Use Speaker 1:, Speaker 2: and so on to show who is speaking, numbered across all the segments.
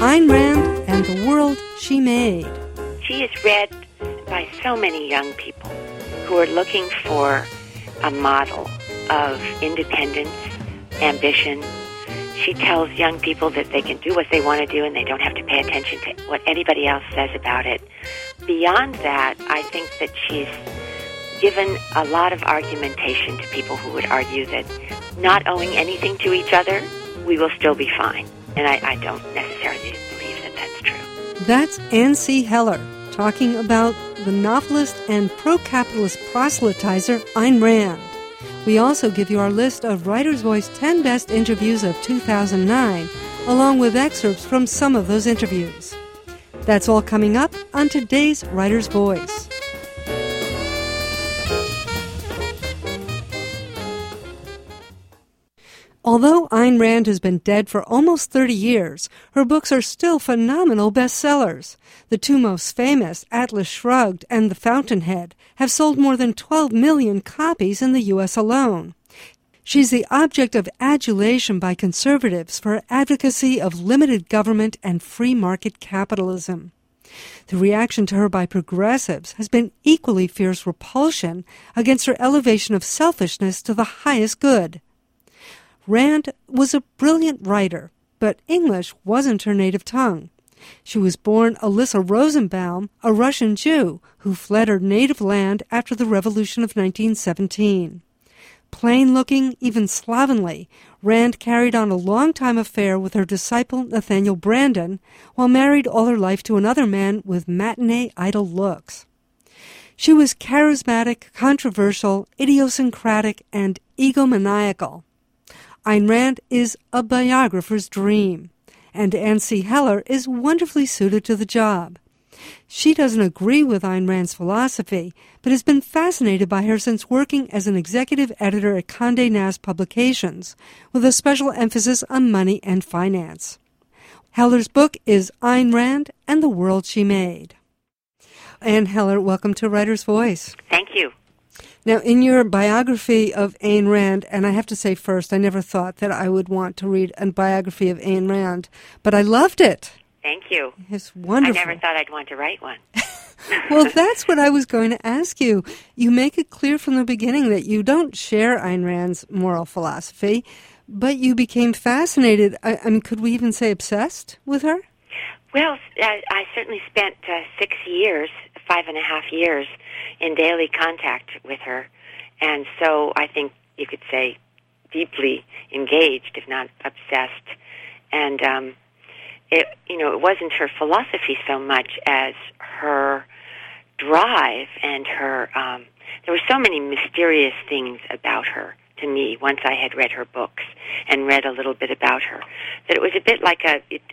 Speaker 1: Ayn Rand and the World She Made.
Speaker 2: She is read by so many young people who are looking for a model of independence, ambition. She tells young people that they can do what they want to do and they don't have to pay attention to what anybody else says about it. Beyond that, I think that she's given a lot of argumentation to people who would argue that not owing anything to each other, we will still be fine. And I don't necessarily believe that that's true.
Speaker 1: That's Anne C. Heller talking about the novelist and pro-capitalist proselytizer Ayn Rand. We also give you our list of Writer's Voice 10 Best Interviews of 2009, along with excerpts from some of those interviews. That's all coming up on today's Writer's Voice. Although Ayn Rand has been dead for almost 30 years, her books are still phenomenal bestsellers. The two most famous, Atlas Shrugged and The Fountainhead, have sold more than 12 million copies in the U.S. alone. She's the object of adulation by conservatives for her advocacy of limited government and free market capitalism. The reaction to her by progressives has been equally fierce repulsion against her elevation of selfishness to the highest good. Rand was a brilliant writer, but English wasn't her native tongue. She was born Alyssa Rosenbaum, a Russian Jew who fled her native land after the Revolution of 1917. Plain-looking, even slovenly, Rand carried on a long-time affair with her disciple Nathaniel Branden, while married all her life to another man with matinee idol looks. She was charismatic, controversial, idiosyncratic, and egomaniacal. Ayn Rand is a biographer's dream, and Anne C. Heller is wonderfully suited to the job. She doesn't agree with Ayn Rand's philosophy, but has been fascinated by her since working as an executive editor at Condé Nast Publications, with a special emphasis on money and finance. Heller's book is Ayn Rand and the World She Made. Anne Heller, welcome to Writer's Voice.
Speaker 2: Thank you.
Speaker 1: Now, in your biography of Ayn Rand, and I have to say first, I never thought that I would want to read a biography of Ayn Rand, but I loved it.
Speaker 2: Thank you.
Speaker 1: It's wonderful.
Speaker 2: I never thought I'd want to write one.
Speaker 1: Well, that's what I was going to ask you. You make it clear from the beginning that you don't share Ayn Rand's moral philosophy, but you became fascinated, I mean, could we even say obsessed with her?
Speaker 2: Well, I certainly spent 6 years, 5.5 years, in daily contact with her, and so I think you could say deeply engaged, if not obsessed. And it wasn't her philosophy so much as her drive and her. There were so many mysterious things about her to me once I had read her books and read a little bit about her, that it was a bit like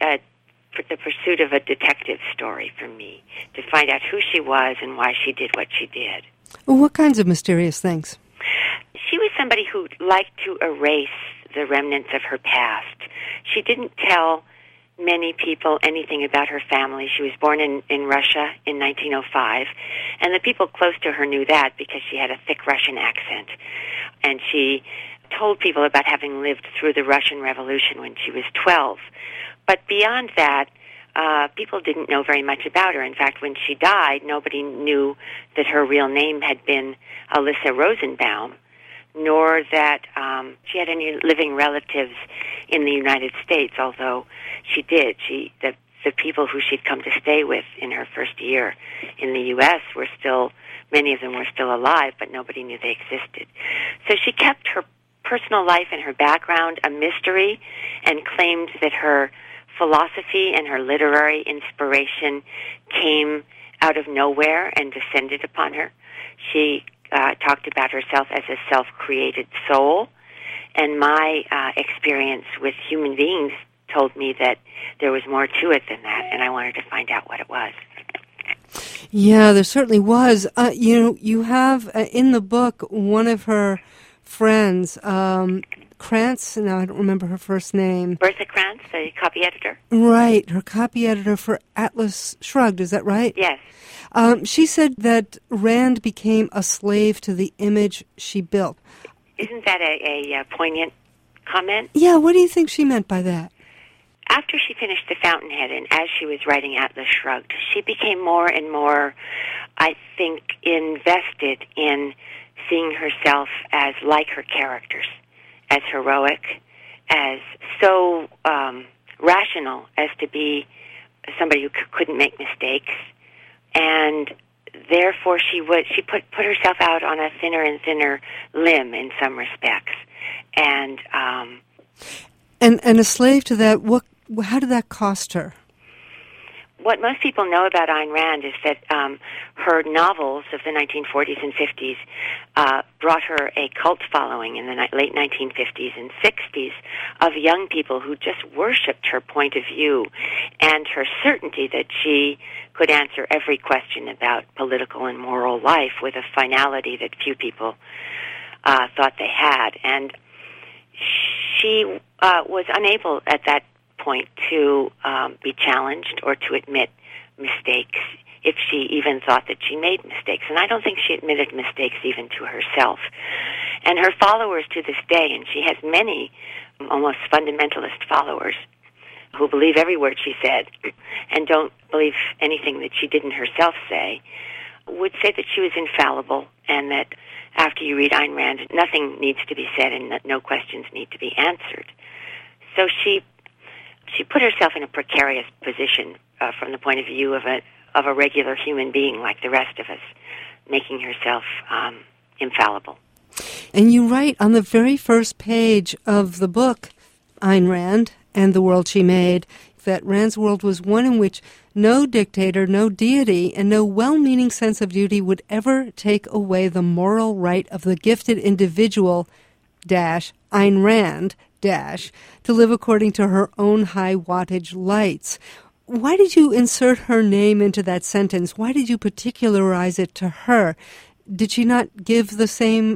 Speaker 2: the pursuit of a detective story for me, to find out who she was and why she did what she did.
Speaker 1: Well, what kinds of mysterious things?
Speaker 2: She was somebody who liked to erase the remnants of her past. She didn't tell many people anything about her family. She was born in Russia in 1905, and the people close to her knew that because she had a thick Russian accent. And she told people about having lived through the Russian Revolution when she was 12. But beyond that, people didn't know very much about her. In fact, when she died, nobody knew that her real name had been Alyssa Rosenbaum, nor that she had any living relatives in the United States, although she did. The people who she'd come to stay with in her first year in the U.S. were still, many of them were still alive, but nobody knew they existed. So she kept her personal life and her background a mystery and claimed that her philosophy and her literary inspiration came out of nowhere and descended upon her. She talked about herself as a self-created soul, and my experience with human beings told me that there was more to it than that, and I wanted to find out what it was.
Speaker 1: Yeah, there certainly was. You have in the book one of her friends, Krantz, now I don't remember her first name.
Speaker 2: Bertha Krantz, the copy editor.
Speaker 1: Right, her copy editor for Atlas Shrugged, is that right?
Speaker 2: Yes.
Speaker 1: She said that Rand became a slave to the image she built.
Speaker 2: Isn't that a poignant comment?
Speaker 1: Yeah, what do you think she meant by that?
Speaker 2: after she finished The Fountainhead and as she was writing Atlas Shrugged, she became more and more, I think, invested in seeing herself as like her characters, as heroic, as so rational as to be somebody who couldn't make mistakes, and therefore she put herself out on a thinner and thinner limb in some respects, and
Speaker 1: a slave to that. How did that cost her?
Speaker 2: What most people know about Ayn Rand is that her novels of the 1940s and 50s brought her a cult following in the late 1950s and 60s of young people who just worshipped her point of view and her certainty that she could answer every question about political and moral life with a finality that few people thought they had. And she was unable at that point to be challenged or to admit mistakes, if she even thought that she made mistakes. And I don't think she admitted mistakes even to herself. And her followers to this day, and she has many almost fundamentalist followers who believe every word she said and don't believe anything that she didn't herself say, would say that she was infallible and that after you read Ayn Rand, nothing needs to be said and that no questions need to be answered. So she put herself in a precarious position from the point of view of a regular human being like the rest of us, making herself infallible.
Speaker 1: And you write on the very first page of the book, Ayn Rand and the World She Made, that Rand's world was one in which no dictator, no deity, and no well-meaning sense of duty would ever take away the moral right of the gifted individual, Ayn Rand, to live according to her own high wattage lights. Why did you insert her name into that sentence? Why did you particularize it to her? Did she not give the same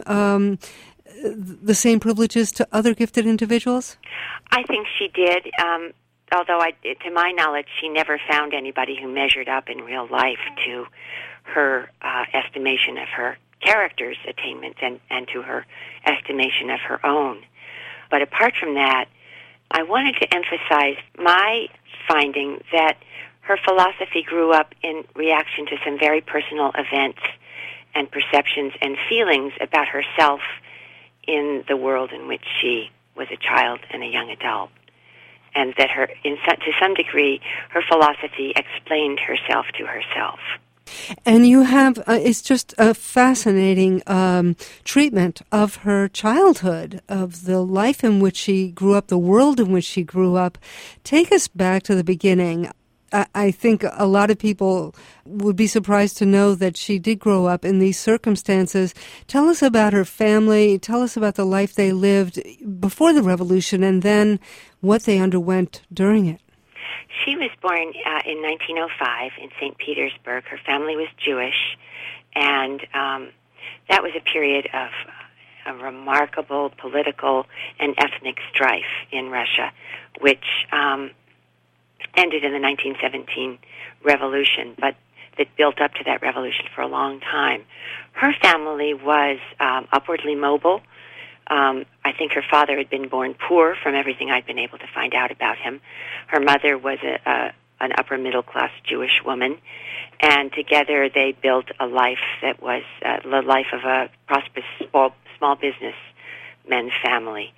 Speaker 1: privileges to other gifted individuals?
Speaker 2: I think she did, although to my knowledge, she never found anybody who measured up in real life to her estimation of her character's attainments and to her estimation of her own. But apart from that, I wanted to emphasize my finding that her philosophy grew up in reaction to some very personal events and perceptions and feelings about herself in the world in which she was a child and a young adult. And that to some degree, her philosophy explained herself to herself.
Speaker 1: And you have, it's just a fascinating treatment of her childhood, of the life in which she grew up, the world in which she grew up. Take us back to the beginning. I think a lot of people would be surprised to know that she did grow up in these circumstances. Tell us about her family. Tell us about the life they lived before the revolution and then what they underwent during it.
Speaker 2: She was born in 1905 in St. Petersburg. Her family was Jewish, and that was a period of a remarkable political and ethnic strife in Russia, which ended in the 1917 revolution, but that built up to that revolution for a long time. Her family was upwardly mobile. I think her father had been born poor from everything I'd been able to find out about him. Her mother was an upper middle class Jewish woman, and together they built a life that was the life of a prosperous small businessman family.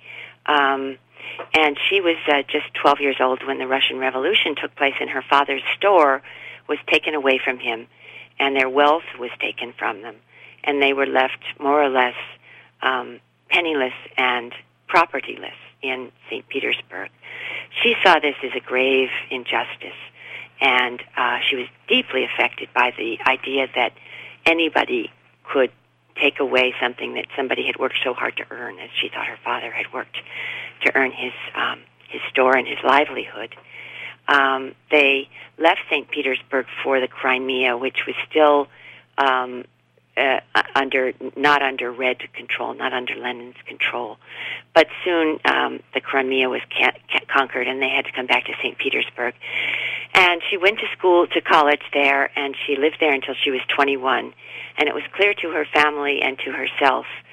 Speaker 2: And she was just 12 years old when the Russian Revolution took place, and her father's store was taken away from him, and their wealth was taken from them, and they were left more or less penniless and propertyless in St. Petersburg. She saw this as a grave injustice, and she was deeply affected by the idea that anybody could take away something that somebody had worked so hard to earn, as she thought her father had worked to earn his store and his livelihood. They left St. Petersburg for the Crimea, which was still not under Red control, not under Lenin's control. But soon the Crimea was conquered, and they had to come back to St. Petersburg. And she went to college there, and she lived there until she was 21. And it was clear to her family and to herself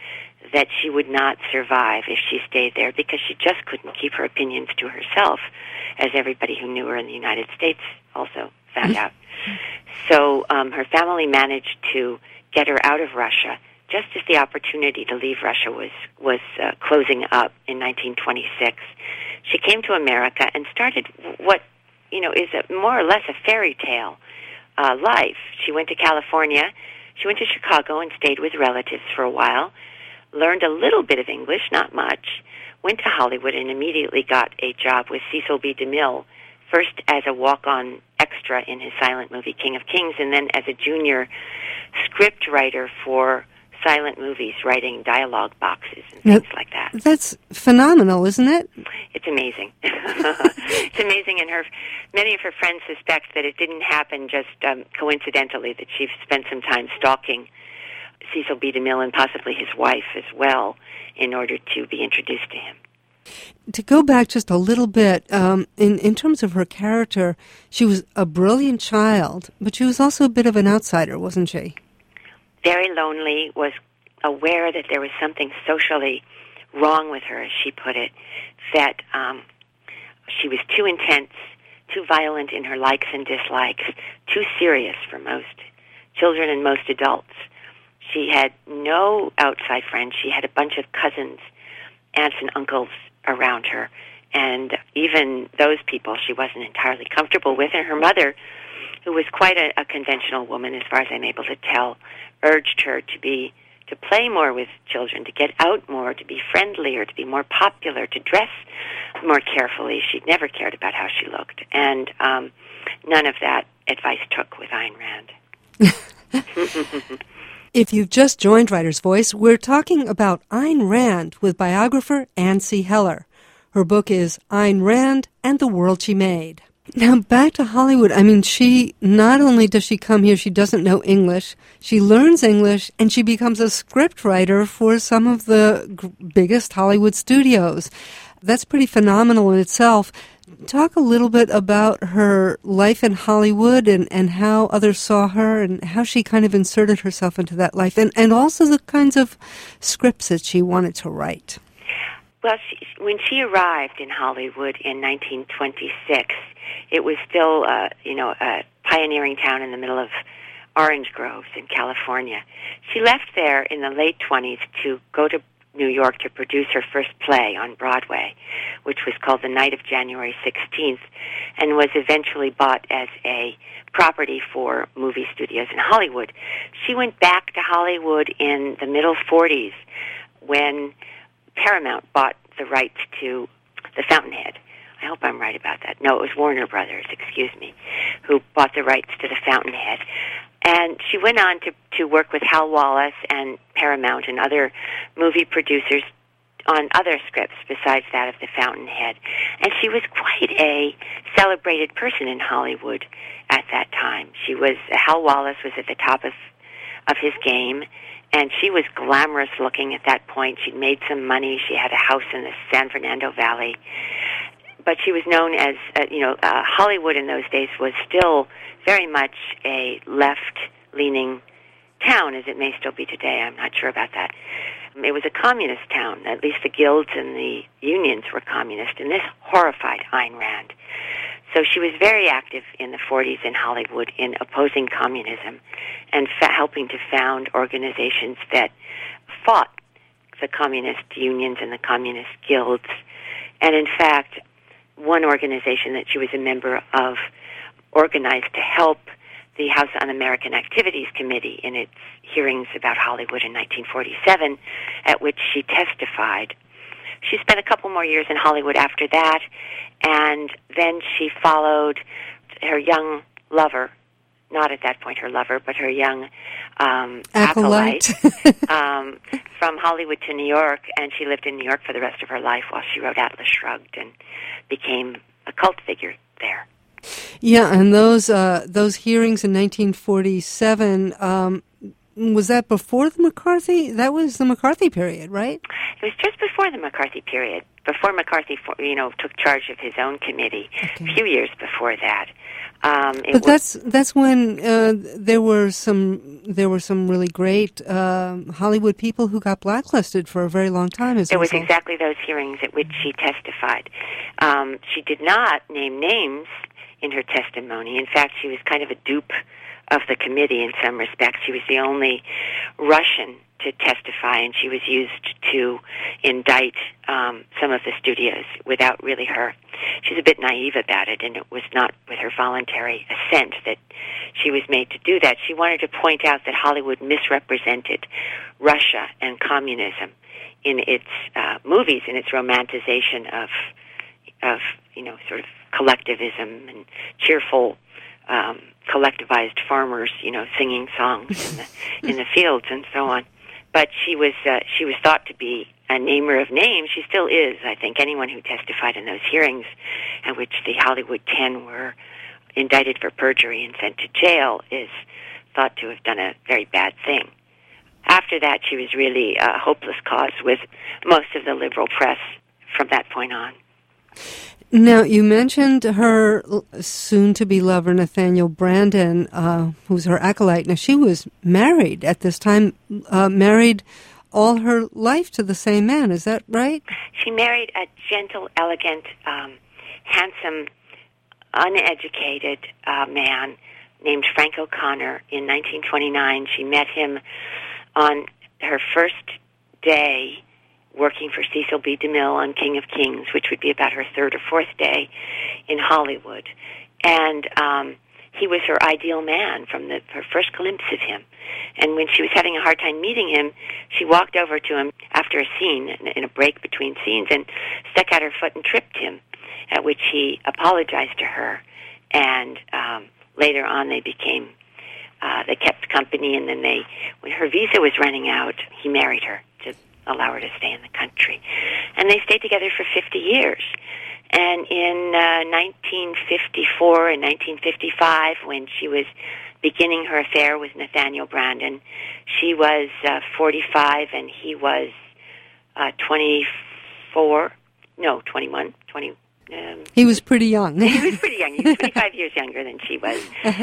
Speaker 2: that she would not survive if she stayed there because she just couldn't keep her opinions to herself, as everybody who knew her in the United States also found out. So her family managed to get her out of Russia just as the opportunity to leave Russia was closing up in 1926. She came to America and started what is more or less a fairy tale life. She went to California, she went to Chicago and stayed with relatives for a while, learned a little bit of English, not much, went to Hollywood and immediately got a job with Cecil B. DeMille, first as a walk-on extra in his silent movie King of Kings, and then as a junior script writer for silent movies, writing dialogue boxes and things like that.
Speaker 1: That's phenomenal, isn't it?
Speaker 2: It's amazing. It's amazing, and many of her friends suspect that it didn't happen just coincidentally, that she spent some time stalking Cecil B. DeMille and possibly his wife as well in order to be introduced to him.
Speaker 1: To go back just a little bit, in terms of her character, she was a brilliant child, but she was also a bit of an outsider, wasn't she?
Speaker 2: Very lonely, was aware that there was something socially wrong with her, as she put it, that she was too intense, too violent in her likes and dislikes, too serious for most children and most adults. She had no outside friends. She had a bunch of cousins, aunts and uncles around her, and even those people she wasn't entirely comfortable with. And her mother, who was quite a conventional woman, as far as I'm able to tell, urged her to play more with children, to get out more, to be friendlier, to be more popular, to dress more carefully. She'd never cared about how she looked, and none of that advice took with Ayn Rand.
Speaker 1: If you've just joined Writer's Voice, we're talking about Ayn Rand with biographer Ann C. Heller. Her book is Ayn Rand and the World She Made. Now, back to Hollywood. I mean, she, not only does she come here, she doesn't know English, she learns English, and she becomes a scriptwriter for some of the biggest Hollywood studios. That's pretty phenomenal in itself. Talk a little bit about her life in Hollywood and how others saw her and how she kind of inserted herself into that life, and also the kinds of scripts that she wanted to write.
Speaker 2: Well, when she arrived in Hollywood in 1926, it was still, a pioneering town in the middle of orange groves in California. She left there in the late 20s to go to New York to produce her first play on Broadway, which was called The Night of January 16th, and was eventually bought as a property for movie studios in Hollywood. She went back to Hollywood in the middle 40s when Paramount bought the rights to The Fountainhead. I hope I'm right about that. No, it was Warner Brothers, who bought the rights to The Fountainhead. And she went on to work with Hal Wallace and Paramount and other movie producers on other scripts besides that of The Fountainhead. And she was quite a celebrated person in Hollywood at that time. Hal Wallace was at the top of his game, and she was glamorous looking at that point. She'd made some money. She had a house in the San Fernando Valley. But she was known as, Hollywood in those days was still very much a left-leaning town, as it may still be today. I'm not sure about that. It was a communist town. At least the guilds and the unions were communist, and this horrified Ayn Rand. So she was very active in the 40s in Hollywood in opposing communism and helping to found organizations that fought the communist unions and the communist guilds. And in fact, one organization that she was a member of organized to help the House Un-American Activities Committee in its hearings about Hollywood in 1947, at which she testified. She spent a couple more years in Hollywood after that, and then she followed her young lover, not at that point her lover, but her young acolyte from Hollywood to New York, and she lived in New York for the rest of her life while she wrote Atlas Shrugged and became a cult figure there.
Speaker 1: Yeah, and those hearings in 1947, was that before the McCarthy? That was the McCarthy period, right?
Speaker 2: It was just before the McCarthy period, before McCarthy, took charge of his own committee. Okay. A few years before that.
Speaker 1: But that's when there were some really great Hollywood people who got blacklisted for a very long time.
Speaker 2: There was exactly those hearings at which she testified. She did not name names in her testimony. In fact, she was kind of a dupe of the committee in some respects. She was the only Russian to testify, and she was used to indict some of the studios without really her. She's a bit naive about it, and it was not with her voluntary assent that she was made to do that. She wanted to point out that Hollywood misrepresented Russia and communism in its movies, in its romanticization of sort of collectivism and cheerful collectivized farmers, singing songs in the fields and so on. But she was thought to be a namer of names. She still is, I think. Anyone who testified in those hearings at which the Hollywood 10 were indicted for perjury and sent to jail is thought to have done a very bad thing. After that, she was really a hopeless cause with most of the liberal press from that point on.
Speaker 1: Now, you mentioned her soon-to-be lover, Nathaniel Branden, who's her acolyte. Now, she was married at this time, married all her life to the same man. Is that right?
Speaker 2: She married a gentle, elegant, handsome, uneducated man named Frank O'Connor in 1929. She met him on her first day working for Cecil B. DeMille on King of Kings, which would be about her third or fourth day in Hollywood. And he was her ideal man from her first glimpse of him. And when she was having a hard time meeting him, she walked over to him after a scene, in a break between scenes, and stuck out her foot and tripped him, at which he apologized to her. And later on they kept company, and then when her visa was running out, he married her to allow her to stay in the country. And they stayed together for 50 years. And in 1954 and 1955, when she was beginning her affair with Nathaniel Branden, she was 45 and he was 21.
Speaker 1: He was pretty young.
Speaker 2: He was pretty young. He was 25 years younger than she was.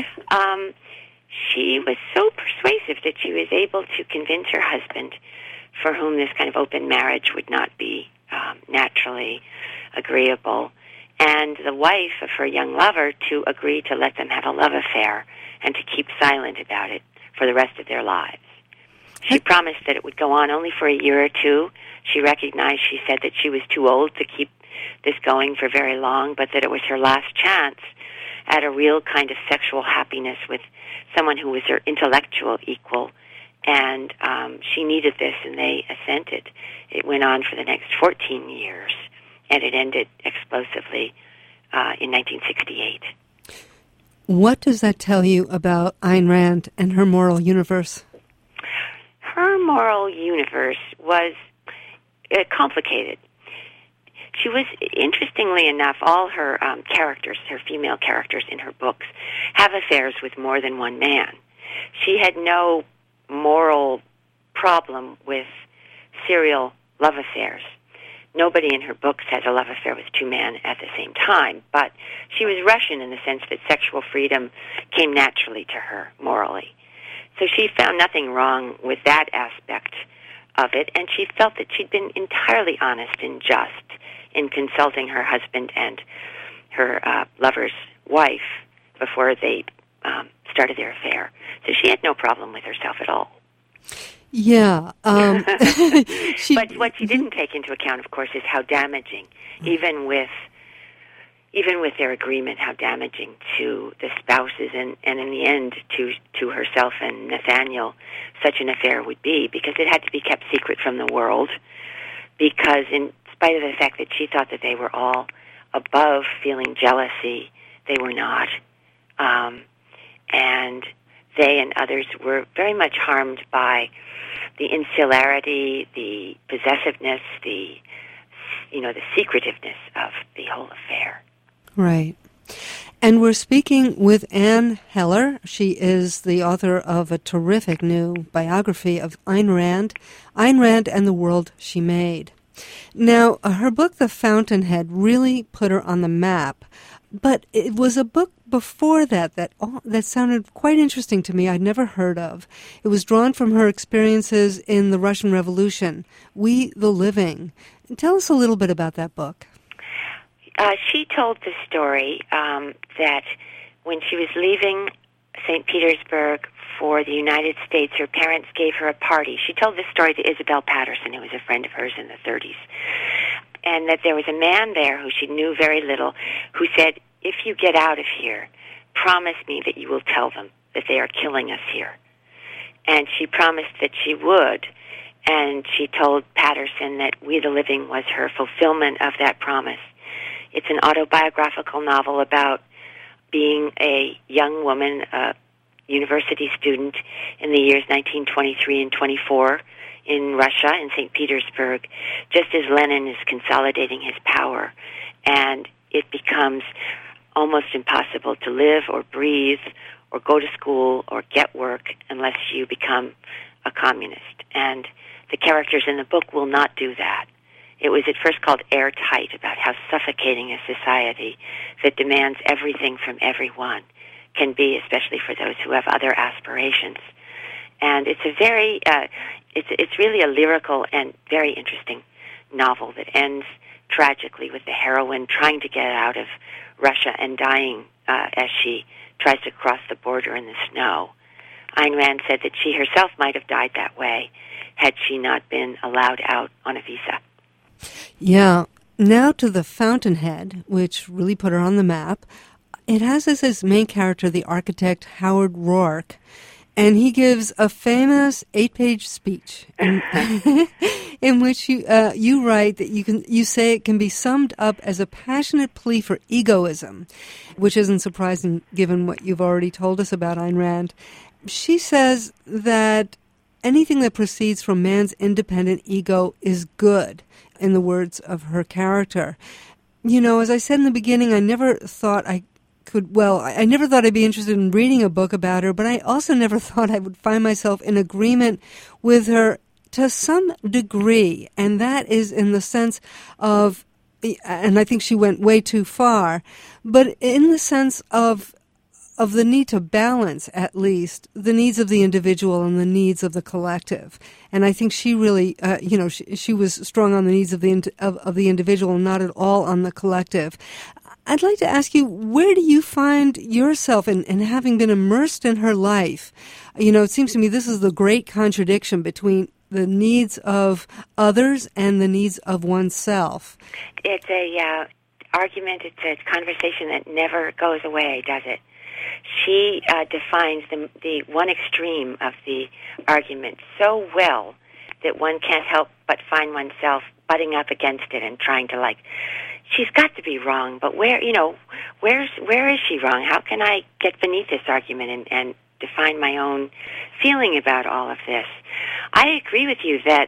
Speaker 2: She was so persuasive that she was able to convince her husband, for whom this kind of open marriage would not be naturally agreeable, and the wife of her young lover to agree to let them have a love affair and to keep silent about it for the rest of their lives. She promised that it would go on only for a year or two. She recognized, she said, that she was too old to keep this going for very long, but that it was her last chance at a real kind of sexual happiness with someone who was her intellectual equal. And she needed this, and they assented. It went on for the next 14 years, and it ended explosively in 1968.
Speaker 1: What does that tell you about Ayn Rand and her moral universe?
Speaker 2: Her moral universe was complicated. She was, interestingly enough, all her characters, her female characters in her books, have affairs with more than one man. She had no moral problem with serial love affairs. Nobody in her books has a love affair with two men at the same time, but she was Russian in the sense that sexual freedom came naturally to her morally. So she found nothing wrong with that aspect of it, and she felt that she'd been entirely honest and just in consulting her husband and her lover's wife before they started their affair. So she had no problem with herself at all.
Speaker 1: Yeah.
Speaker 2: But what she didn't take into account, of course, is how damaging, even with their agreement, how damaging to the spouses and in the end to herself and Nathaniel such an affair would be, because it had to be kept secret from the world, because in spite of the fact that she thought that they were all above feeling jealousy, they were not. And they and others were very much harmed by the insularity, the possessiveness, the secretiveness of the whole affair.
Speaker 1: Right. And we're speaking with Anne Heller. She is the author of a terrific new biography of Ayn Rand and the World She Made. Now, her book, The Fountainhead, really put her on the map. But it was a book before that that sounded quite interesting to me. I'd never heard of. It was drawn from her experiences in the Russian Revolution, We the Living. Tell us a little bit about that book.
Speaker 2: She told the story that when she was leaving St. Petersburg for the United States, her parents gave her a party. She told this story to Isabel Patterson, who was a friend of hers in the 30s. And that there was a man there who she knew very little who said, if you get out of here, promise me that you will tell them that they are killing us here. And she promised that she would. And she told Patterson that We the Living was her fulfillment of that promise. It's an autobiographical novel about being a young woman, a university student in the years 1923 and 24 in Russia, in St. Petersburg, just as Lenin is consolidating his power. And it becomes almost impossible to live or breathe or go to school or get work unless you become a communist. And the characters in the book will not do that. It was at first called Airtight, about how suffocating a society that demands everything from everyone can be, especially for those who have other aspirations. And it's a very, it's really a lyrical and very interesting novel that ends tragically with the heroine trying to get out of Russia and dying as she tries to cross the border in the snow. Ayn Rand said that she herself might have died that way had she not been allowed out on a visa.
Speaker 1: Yeah. Now to The Fountainhead, which really put her on the map. It has as its main character the architect Howard Roark, and he gives a famous 8-page speech in which you write that you say it can be summed up as a passionate plea for egoism, which isn't surprising given what you've already told us about Ayn Rand. She says that anything that proceeds from man's independent ego is good, in the words of her character. You know, as I said in the beginning, I never thought I never thought I'd be interested in reading a book about her, but I also never thought I would find myself in agreement with her to some degree, and that is in the sense of, and I think she went way too far, but in the sense of the need to balance, at least, the needs of the individual and the needs of the collective. And I think she really, she was strong on the needs of the individual and not at all on the collective. I'd like to ask you, where do you find yourself in having been immersed in her life? You know, it seems to me this is the great contradiction between the needs of others and the needs of oneself.
Speaker 2: It's a argument, it's a conversation that never goes away, does it? She defines the one extreme of the argument so well that one can't help but find oneself butting up against it and trying to she's got to be wrong, but where is she wrong? How can I get beneath this argument and define my own feeling about all of this? I agree with you that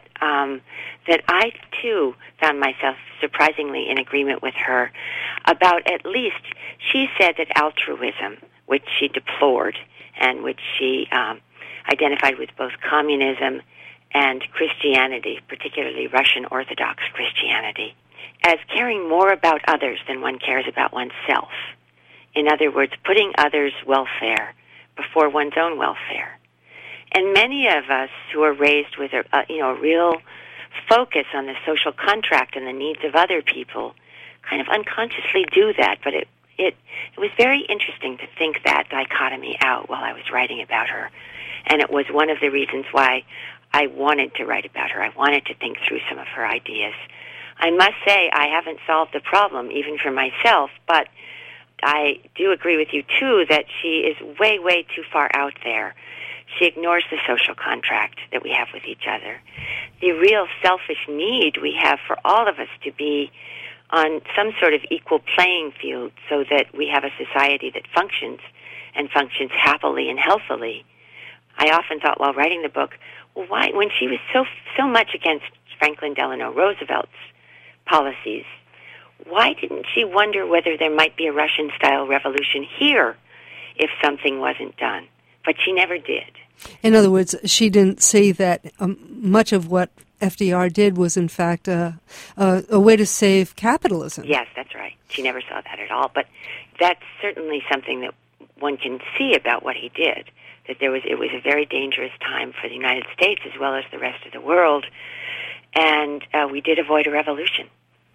Speaker 2: I too found myself surprisingly in agreement with her about, at least she said that altruism, which she deplored and which she identified with both communism and Christianity, particularly Russian Orthodox Christianity, as caring more about others than one cares about oneself. In other words, putting others' welfare before one's own welfare. And many of us who are raised with a real focus on the social contract and the needs of other people kind of unconsciously do that, but it was very interesting to think that dichotomy out while I was writing about her. And it was one of the reasons why I wanted to write about her. I wanted to think through some of her ideas. I must say I haven't solved the problem, even for myself, but I do agree with you, too, that she is way, way too far out there. She ignores the social contract that we have with each other. The real selfish need we have for all of us to be on some sort of equal playing field so that we have a society that functions and functions happily and healthily. I often thought while writing the book, well, why, when she was so much against Franklin Delano Roosevelt's policies, why didn't she wonder whether there might be a Russian-style revolution here if something wasn't done? But she never did.
Speaker 1: In other words, she didn't see that much of what FDR did was, in fact, a way to save capitalism.
Speaker 2: Yes, that's right. She never saw that at all. But that's certainly something that one can see about what he did, that it was a very dangerous time for the United States as well as the rest of the world, and we did avoid a revolution.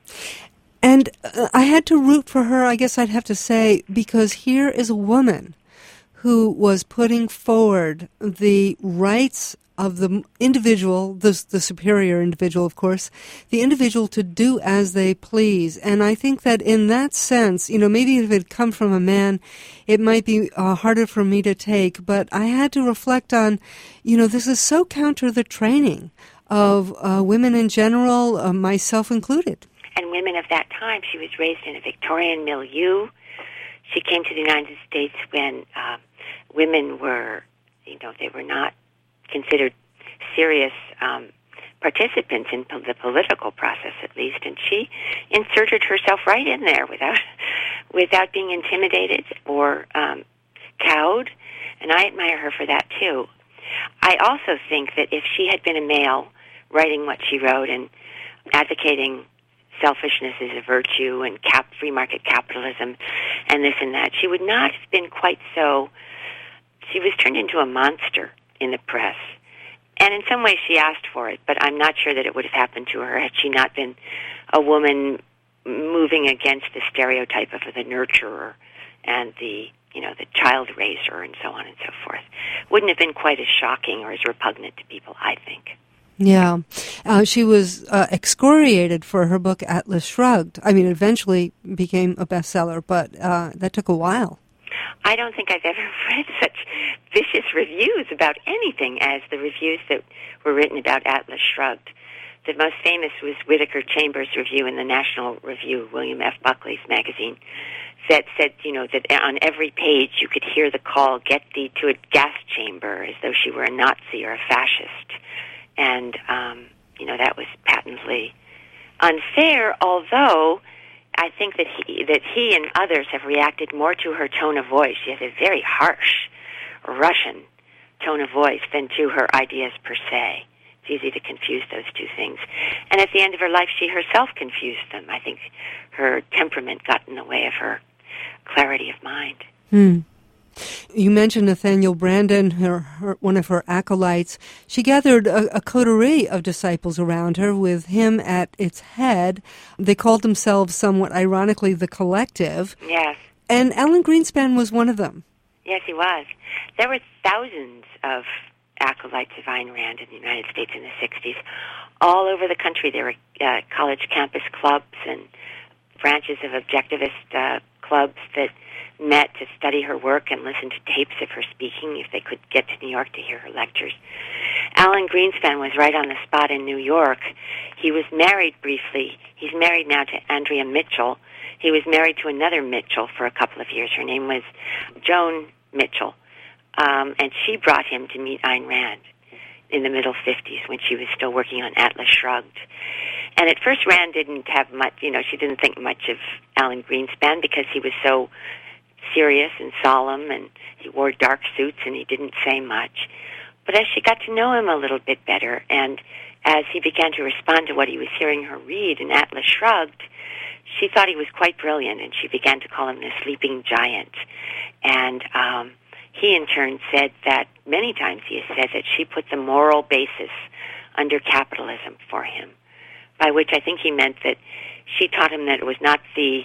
Speaker 1: And I had to root for her, I guess I'd have to say, because here is a woman who was putting forward the rights of the individual, the superior individual, of course, the individual to do as they please. And I think that in that sense, maybe if it had come from a man, it might be harder for me to take. But I had to reflect on, this is so counter the training of women in general, myself included.
Speaker 2: And women of that time, she was raised in a Victorian milieu. She came to the United States when women were, they were not considered serious participants in the political process, at least, and she inserted herself right in there without being intimidated or cowed, and I admire her for that, too. I also think that if she had been a male writing what she wrote and advocating selfishness is a virtue and free market capitalism and this and that, she would not have been quite so. She was turned into a monster in the press. And in some ways she asked for it, but I'm not sure that it would have happened to her had she not been a woman moving against the stereotype of the nurturer and the child raiser and so on and so forth. Wouldn't have been quite as shocking or as repugnant to people, I think.
Speaker 1: Yeah. She was excoriated for her book Atlas Shrugged. I mean, it eventually became a bestseller, but that took a while.
Speaker 2: I don't think I've ever read such vicious reviews about anything as the reviews that were written about Atlas Shrugged. The most famous was Whittaker Chambers' review in the National Review, William F. Buckley's magazine, that said, that on every page you could hear the call, "Get thee to a gas chamber," as though she were a Nazi or a fascist. And, that was patently unfair, although I think that he and others have reacted more to her tone of voice. She has a very harsh Russian tone of voice than to her ideas per se. It's easy to confuse those two things. And at the end of her life, she herself confused them. I think her temperament got in the way of her clarity of mind.
Speaker 1: You mentioned Nathaniel Branden, one of her acolytes. She gathered a coterie of disciples around her with him at its head. They called themselves, somewhat ironically, the Collective.
Speaker 2: Yes.
Speaker 1: And Alan Greenspan was one of them.
Speaker 2: Yes, he was. There were thousands of acolytes of Ayn Rand in the United States in the 60s. All over the country there were college campus clubs and branches of objectivist clubs that met to study her work and listen to tapes of her speaking if they could get to New York to hear her lectures. Alan Greenspan was right on the spot in New York. He was married briefly. He's married now to Andrea Mitchell. He was married to another Mitchell for a couple of years. Her name was Joan Mitchell. And she brought him to meet Ayn Rand in the middle 50s when she was still working on Atlas Shrugged. And at first Rand didn't have much, she didn't think much of Alan Greenspan because he was so serious and solemn, and he wore dark suits, and he didn't say much. But as she got to know him a little bit better, and as he began to respond to what he was hearing her read in Atlas Shrugged, she thought he was quite brilliant, and she began to call him the sleeping giant. And he, in turn, said that many times he has said that she put the moral basis under capitalism for him, by which I think he meant that she taught him that it was not the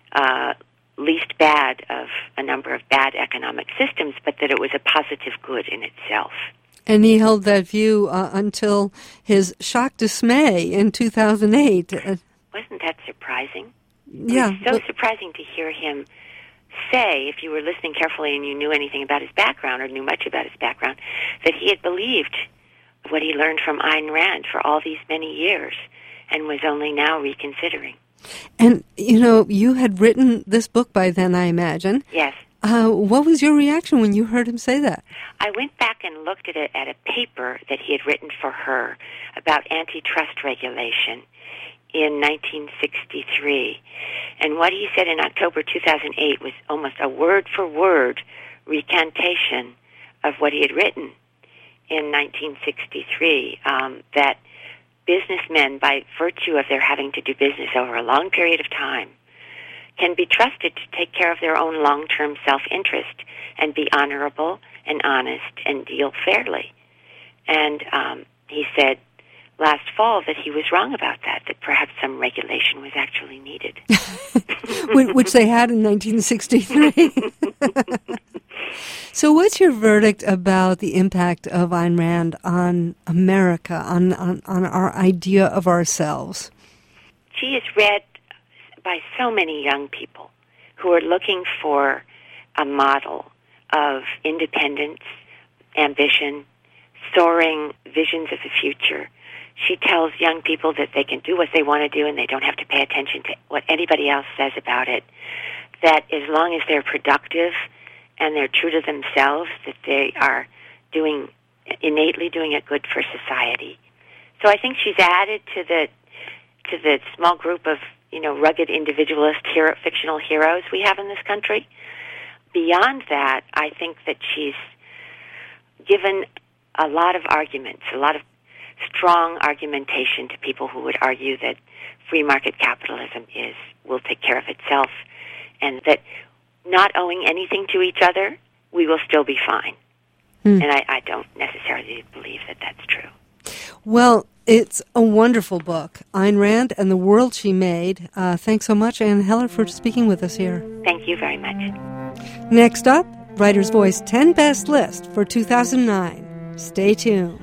Speaker 2: least bad of a number of bad economic systems, but that it was a positive good in itself.
Speaker 1: And he held that view until his shocked dismay in 2008.
Speaker 2: Wasn't that surprising?
Speaker 1: Yeah.
Speaker 2: It was so surprising to hear him say, if you were listening carefully and you knew anything about his background or knew much about his background, that he had believed what he learned from Ayn Rand for all these many years and was only now reconsidering.
Speaker 1: And, you had written this book by then, I imagine.
Speaker 2: Yes.
Speaker 1: What was your reaction when you heard him say that?
Speaker 2: I went back and looked at a paper that he had written for her about antitrust regulation in 1963. And what he said in October 2008 was almost a word-for-word recantation of what he had written in 1963, that businessmen, by virtue of their having to do business over a long period of time, can be trusted to take care of their own long-term self-interest and be honorable and honest and deal fairly. And he said last fall that he was wrong about that perhaps some regulation was actually needed.
Speaker 1: Which they had in 1963. So what's your verdict about the impact of Ayn Rand on America, on our idea of ourselves?
Speaker 2: She is read by so many young people who are looking for a model of independence, ambition, soaring visions of the future. She tells young people that they can do what they want to do and they don't have to pay attention to what anybody else says about it, that as long as they're productive and they're true to themselves, that they are innately doing a good for society. So I think she's added to the small group of, rugged individualist fictional heroes we have in this country. Beyond that, I think that she's given a lot of arguments, a lot of strong argumentation to people who would argue that free market capitalism will take care of itself, and that not owing anything to each other, we will still be fine. And I don't necessarily believe that that's true.
Speaker 1: Well, it's a wonderful book, Ayn Rand and the World She Made. Thanks so much, Anne Heller, for speaking with us here.
Speaker 2: Thank you very much.
Speaker 1: Next up, Writer's Voice 10 Best List for 2009. Stay tuned.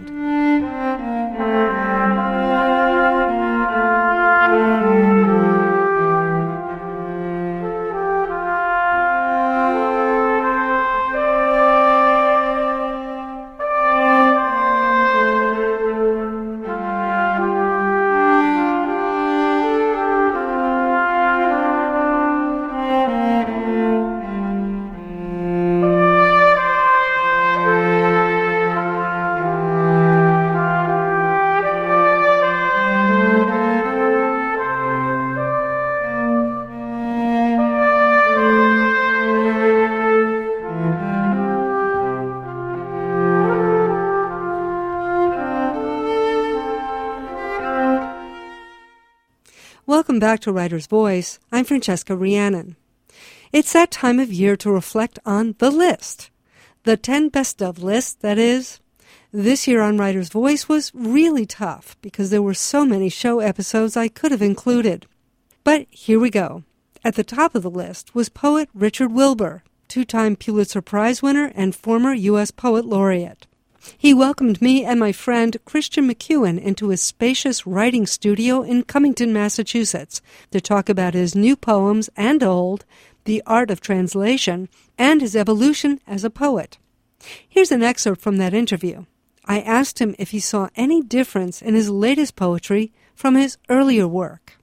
Speaker 1: Welcome back to Writer's Voice. I'm Francesca Rhiannon. It's that time of year to reflect on the list. The 10 best of list, that is. This year on Writer's Voice was really tough because there were so many show episodes I could have included. But here we go. At the top of the list was poet Richard Wilbur, two-time Pulitzer Prize winner and former U.S. Poet Laureate. He welcomed me and my friend Christian McEwen into his spacious writing studio in Cummington, Massachusetts, to talk about his new poems and old, The Art of Translation, and his evolution as a poet. Here's an excerpt from that interview. I asked him if he saw any difference in his latest poetry from his earlier work.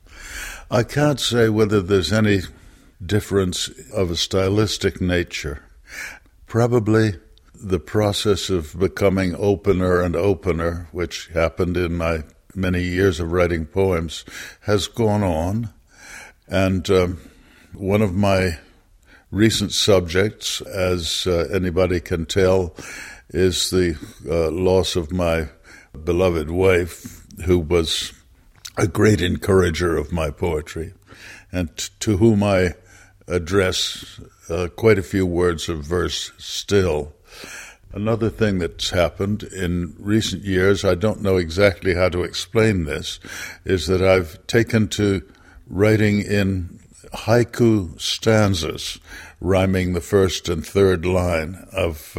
Speaker 3: I can't say whether there's any difference of a stylistic nature. Probably the process of becoming opener and opener, which happened in my many years of writing poems, has gone on. And one of my recent subjects, as anybody can tell, is the loss of my beloved wife, who was a great encourager of my poetry, and to whom I address quite a few words of verse still. Another thing that's happened in recent years, I don't know exactly how to explain this, is that I've taken to writing in haiku stanzas, rhyming the first and third line of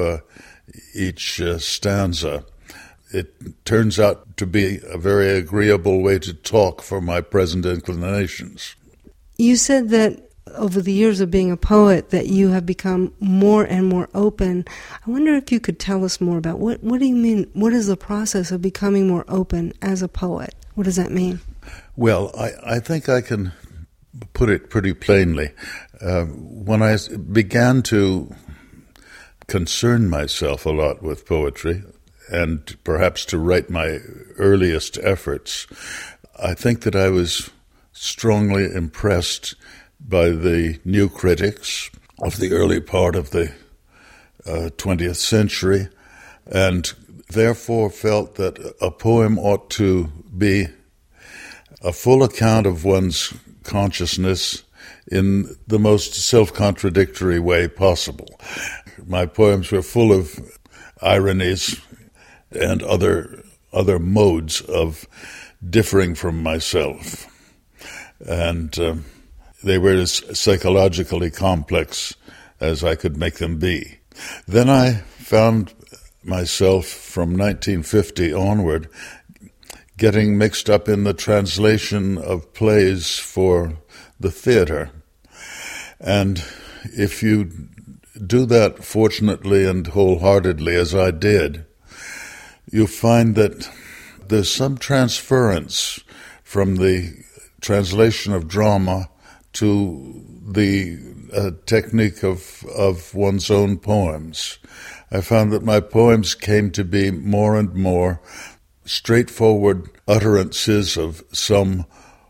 Speaker 3: each stanza. It turns out to be a very agreeable way to talk for my present inclinations.
Speaker 1: You said that over the years of being a poet that you have become more and more open. I wonder if you could tell us more about what do you mean? What is the process of becoming more open as a poet? What does that mean?
Speaker 3: Well, I think I can put it pretty plainly. When I began to concern myself a lot with poetry, and perhaps to write my earliest efforts, I think that I was strongly impressed by the new critics of the early part of the 20th century, and therefore felt that a poem ought to be a full account of one's consciousness in the most self-contradictory way possible. My poems were full of ironies and other modes of differing from myself. And they were as psychologically complex as I could make them be. Then I found myself from 1950 onward getting mixed up in the translation of plays for the theater. And if you do that fortunately and wholeheartedly, as I did, you find that there's some transference from the translation of drama to the technique of one's own poems. I found that my poems came to be more and more straightforward utterances of some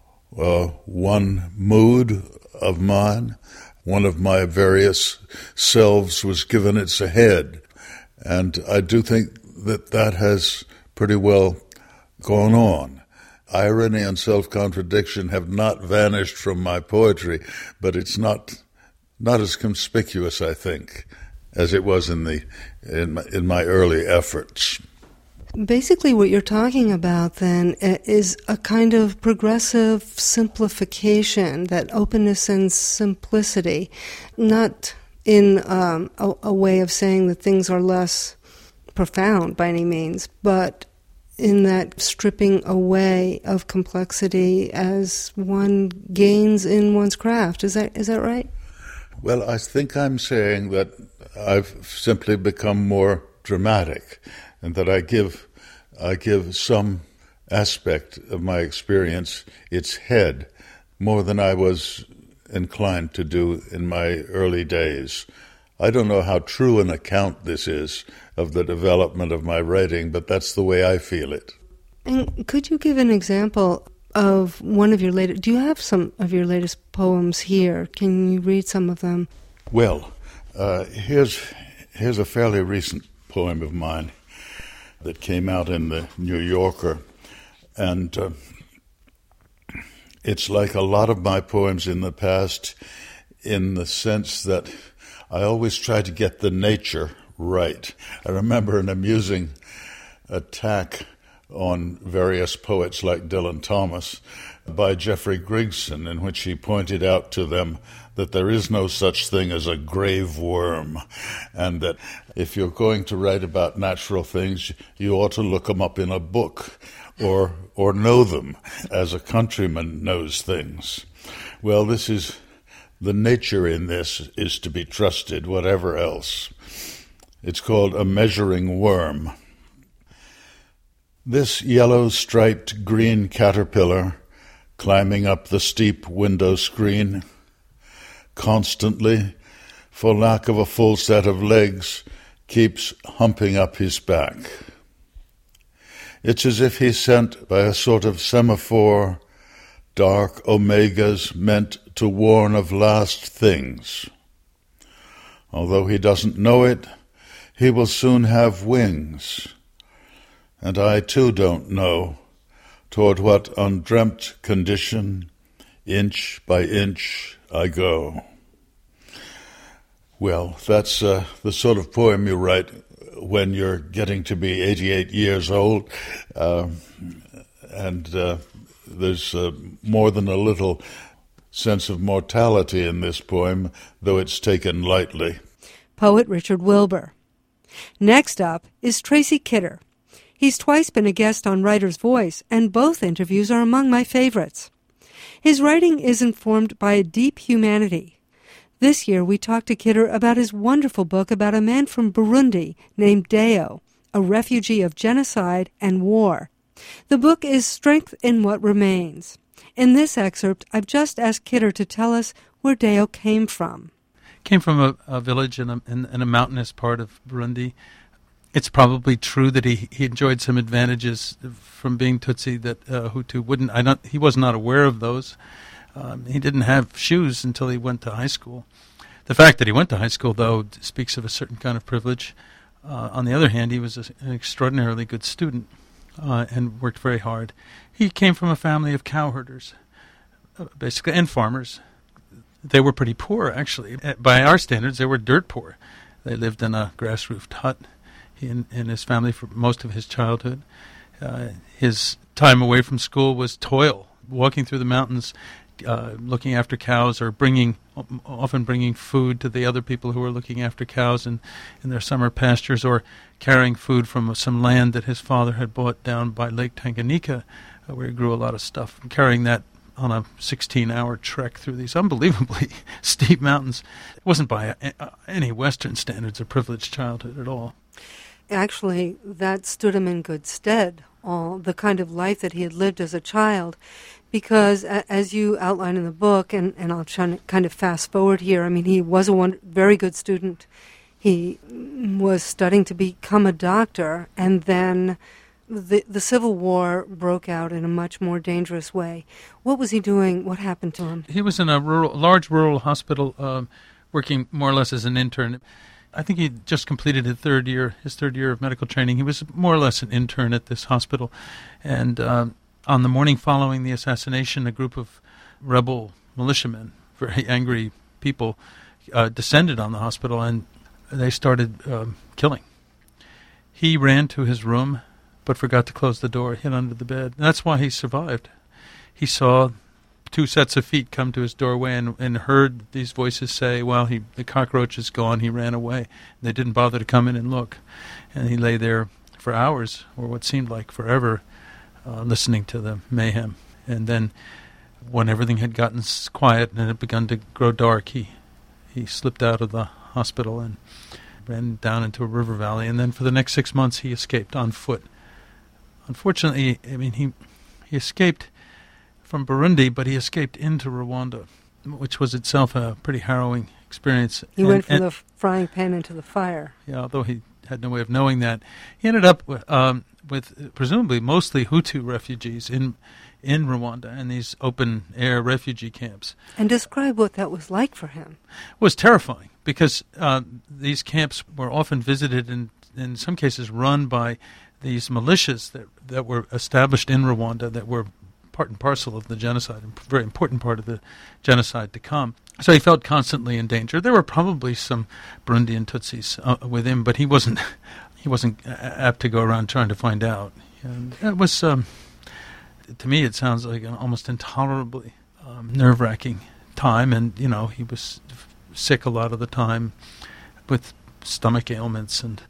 Speaker 3: one mood of mine. One of my various selves was given its head. And I do think that has pretty well gone on. Irony and self-contradiction have not vanished from my poetry, but it's not as conspicuous, I think, as it was in my early efforts.
Speaker 1: Basically, what you're talking about, then, is a kind of progressive simplification, that openness and simplicity, not in a way of saying that things are less profound by any means, but in that stripping away of complexity as one gains in one's craft. Is that right?
Speaker 3: Well, I think I'm saying that I've simply become more dramatic, and that I give some aspect of my experience its head more than I was inclined to do in my early days. I don't know how true an account this is of the development of my writing, but that's the way I feel it.
Speaker 1: And could you give an example of one of your latest... Do you have some of your latest poems here? Can you read some of them?
Speaker 3: Well, here's a fairly recent poem of mine that came out in the New Yorker, and it's like a lot of my poems in the past in the sense that I always try to get the nature right. I remember an amusing attack on various poets like Dylan Thomas by Jeffrey Grigson, in which he pointed out to them that there is no such thing as a grave worm, and that if you're going to write about natural things, you ought to look them up in a book or know them as a countryman knows things. Well, the nature in this is to be trusted, whatever else. It's called A Measuring Worm. This yellow-striped green caterpillar climbing up the steep window screen, constantly, for lack of a full set of legs, keeps humping up his back. It's as if he's sent by a sort of semaphore, dark omegas meant to warn of last things. Although he doesn't know it, he will soon have wings. And I too don't know toward what undreamt condition, inch by inch, I go. Well, that's the sort of poem you write when you're getting to be 88 years old, and there's more than a little sense of mortality in this poem, though it's taken lightly.
Speaker 1: Poet Richard Wilbur. Next up is Tracy Kidder. He's twice been a guest on Writer's Voice, and both interviews are among my favorites. His writing is informed by a deep humanity. This year we talked to Kidder about his wonderful book about a man from Burundi named Deo, a refugee of genocide and war. The book is Strength in What Remains. In this excerpt, I've just asked Kidder to tell us where Deo came from.
Speaker 4: Came from a village in a mountainous part of Burundi. It's probably true that he enjoyed some advantages from being Tutsi that Hutu wouldn't. He was not aware of those. He didn't have shoes until he went to high school. The fact that he went to high school, though, speaks of a certain kind of privilege. On the other hand, he was an extraordinarily good student and worked very hard. He came from a family of cowherders, basically, and farmers. They were pretty poor, actually. By our standards, they were dirt poor. They lived in a grass-roofed hut, he and his family, for most of his childhood. His time away from school was toil, walking through the mountains, looking after cows, or often bringing food to the other people who were looking after cows in their summer pastures, or carrying food from some land that his father had bought down by Lake Tanganyika, where he grew a lot of stuff, and carrying that on a 16-hour trek through these unbelievably steep mountains. It wasn't by any Western standards a privileged childhood at all.
Speaker 1: Actually, that stood him in good stead, the kind of life that he had lived as a child, because as you outline in the book, and I'll try to kind of fast forward here, I mean, he was a very good student. He was studying to become a doctor, and then the Civil War broke out in a much more dangerous way. What was he doing? What happened to him?
Speaker 4: He was in a large rural hospital, working more or less as an intern. I think he just completed his third year of medical training. He was more or less an intern at this hospital. And on the morning following the assassination, a group of rebel militiamen, very angry people, descended on the hospital, and they started killing. He ran to his room, but forgot to close the door, hid under the bed. And that's why he survived. He saw 2 sets of feet come to his doorway and heard these voices say, well, the cockroach is gone, he ran away. They didn't bother to come in and look. And he lay there for hours, or what seemed like forever, listening to the mayhem. And then when everything had gotten quiet and it had begun to grow dark, he slipped out of the hospital and ran down into a river valley. And then for the next 6 months he escaped on foot. Unfortunately, I mean, he escaped from Burundi, but he escaped into Rwanda, which was itself a pretty harrowing experience.
Speaker 1: He went from the frying pan into the fire.
Speaker 4: Yeah, although he had no way of knowing that. He ended up with presumably mostly Hutu refugees in Rwanda in these open-air refugee camps.
Speaker 1: And describe what that was like for him.
Speaker 4: It was terrifying, because these camps were often visited and in some cases run by these militias that were established in Rwanda that were part and parcel of the genocide, a very important part of the genocide to come. So he felt constantly in danger. There were probably some Burundian Tutsis with him, but he wasn't apt to go around trying to find out. And it was, to me, it sounds like an almost intolerably nerve-wracking time. And he was sick a lot of the time with stomach ailments, and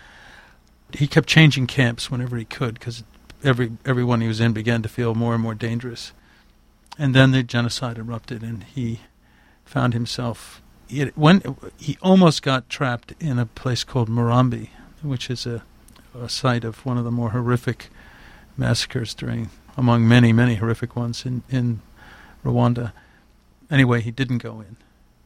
Speaker 4: he kept changing camps whenever he could, because everyone he was in began to feel more and more dangerous. And then the genocide erupted, and he found himself, he almost got trapped in a place called Murambi, which is a site of one of the more horrific massacres among many, many horrific ones in Rwanda. Anyway, he didn't go in.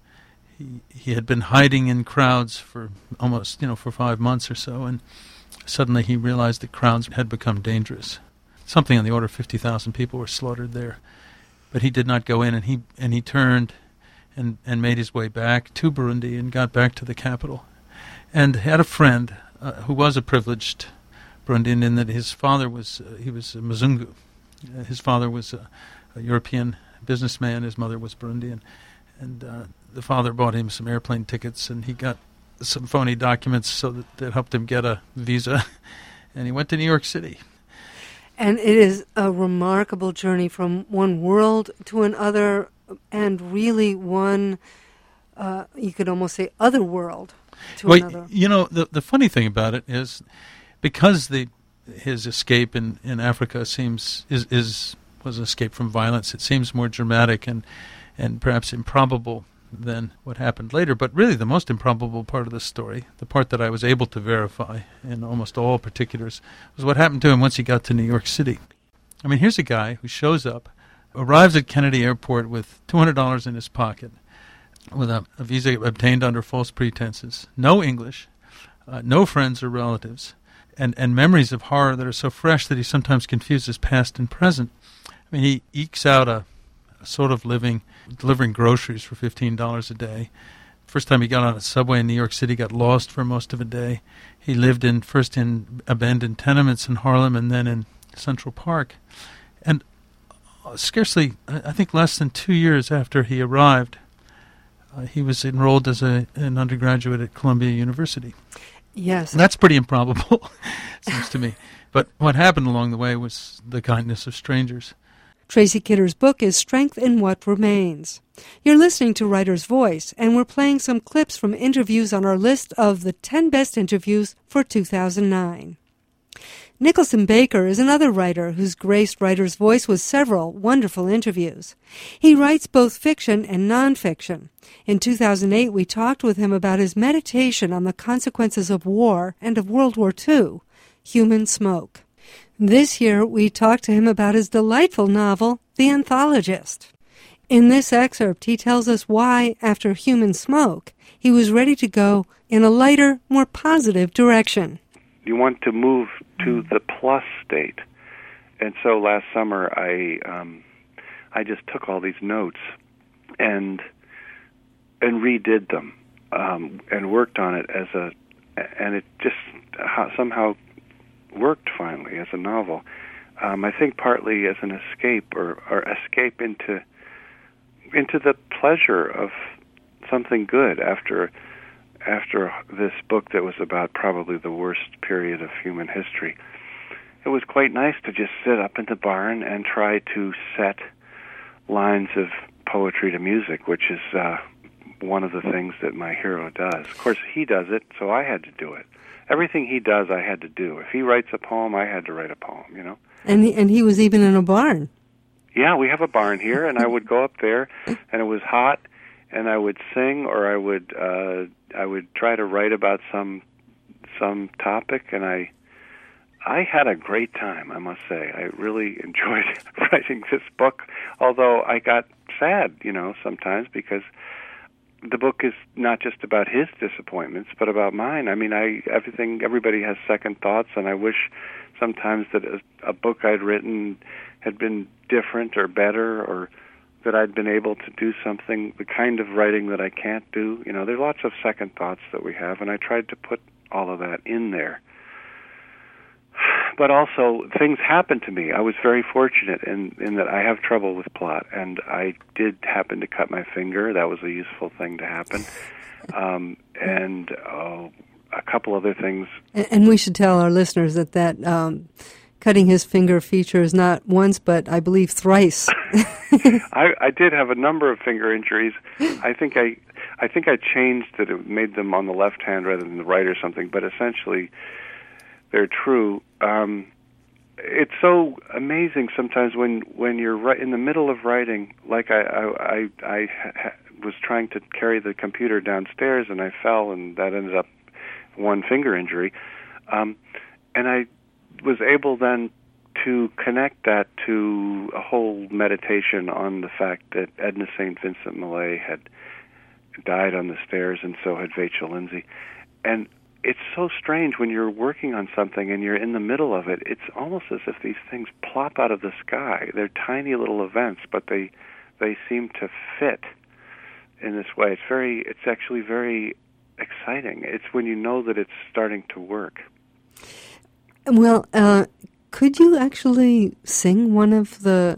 Speaker 4: He had been hiding in crowds for almost, for 5 months or so, and suddenly he realized that crowds had become dangerous. Something on the order of 50,000 people were slaughtered there. But he did not go in, and he turned and made his way back to Burundi and got back to the capital. And had a friend who was a privileged Burundian, in that his father was a Mzungu. His father was a European businessman. His mother was Burundian. And the father bought him some airplane tickets, and he got some phony documents so that helped him get a visa, and he went to New York City.
Speaker 1: And it is a remarkable journey from one world to another, and really one, you could almost say, other world to another.
Speaker 4: The funny thing about it is, because his escape in Africa was an escape from violence, it seems more dramatic and perhaps improbable than what happened later. But really the most improbable part of the story, the part that I was able to verify in almost all particulars, was what happened to him once he got to New York City. I mean, here's a guy who shows up, arrives at Kennedy Airport with $200 in his pocket, with a visa obtained under false pretenses, no English, no friends or relatives, and memories of horror that are so fresh that he sometimes confuses past and present. I mean, he ekes out a sort of living, delivering groceries for $15 a day, first time he got on a subway in New York City, got lost for most of a day. He lived first in abandoned tenements in Harlem and then in Central Park. And scarcely, I think less than 2 years after he arrived, he was enrolled as an undergraduate at Columbia University.
Speaker 1: Yes.
Speaker 4: That's pretty improbable, seems to me. But what happened along the way was the kindness of strangers.
Speaker 1: Tracy Kidder's book is Strength in What Remains. You're listening to Writer's Voice, and we're playing some clips from interviews on our list of the 10 best interviews for 2009. Nicholson Baker is another writer who's graced Writer's Voice with several wonderful interviews. He writes both fiction and nonfiction. In 2008, we talked with him about his meditation on the consequences of war and of World War II, Human Smoke. This year, we talked to him about his delightful novel, The Anthologist. In this excerpt, he tells us why, after Human Smoke, he was ready to go in a lighter, more positive direction.
Speaker 5: You want to move to the plus state. And so last summer, I just took all these notes and redid them and worked on it and it just somehow worked finally as a novel. I think partly as an escape or escape into the pleasure of something good after this book that was about probably the worst period of human history. It was quite nice to just sit up in the barn and try to set lines of poetry to music, which is one of the things that my hero does. Of course, he does it, so I had to do it. Everything he does, I had to do. If he writes a poem, I had to write a poem, you know.
Speaker 1: And he was even in a barn.
Speaker 5: Yeah, we have a barn here, and I would go up there, and it was hot, and I would sing, or I would try to write about some topic, and I had a great time, I must say. I really enjoyed writing this book, although I got sad, you know, sometimes, because the book is not just about his disappointments, but about mine. I mean, everybody has second thoughts, and I wish sometimes that a book I'd written had been different or better, or that I'd been able to do something, the kind of writing that I can't do. You know, there's lots of second thoughts that we have, and I tried to put all of that in there. But also, things happened to me. I was very fortunate in that I have trouble with plot, and I did happen to cut my finger. That was a useful thing to happen. And a couple other things.
Speaker 1: And we should tell our listeners that cutting his finger feature is not once, but I believe thrice.
Speaker 5: I did have a number of finger injuries. I think I changed that it made them on the left hand rather than the right or something, but essentially they're true. It's so amazing sometimes when you're in the middle of writing. Like I was trying to carry the computer downstairs and I fell, and that ended up one finger injury. And I was able then to connect that to a whole meditation on the fact that Edna St. Vincent Millay had died on the stairs, and so had Vachel Lindsay. And it's so strange when you're working on something and you're in the middle of it. It's almost as if these things plop out of the sky. They're tiny little events, but they seem to fit in this way. It's actually very exciting. It's when you know that it's starting to work.
Speaker 1: Well, could you actually sing one of the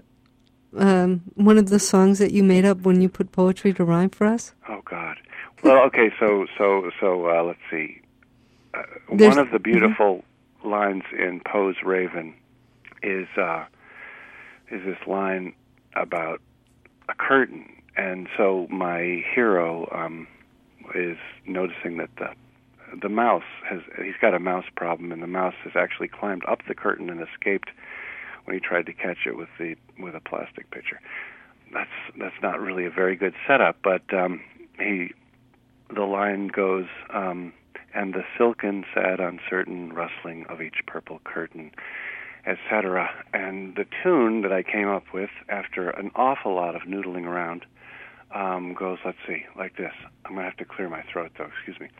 Speaker 1: songs that you made up when you put poetry to rhyme for us?
Speaker 5: Oh God. Well, okay. So let's see. One of the beautiful lines in Poe's Raven is this line about a curtain, and so my hero is noticing that the mouse he's got a mouse problem, and the mouse has actually climbed up the curtain and escaped when he tried to catch it with a plastic pitcher. That's not really a very good setup, but the line goes, and the silken, sad, uncertain rustling of each purple curtain, etc. And the tune that I came up with after an awful lot of noodling around goes, let's see, like this. I'm going to have to clear my throat, though. Excuse me.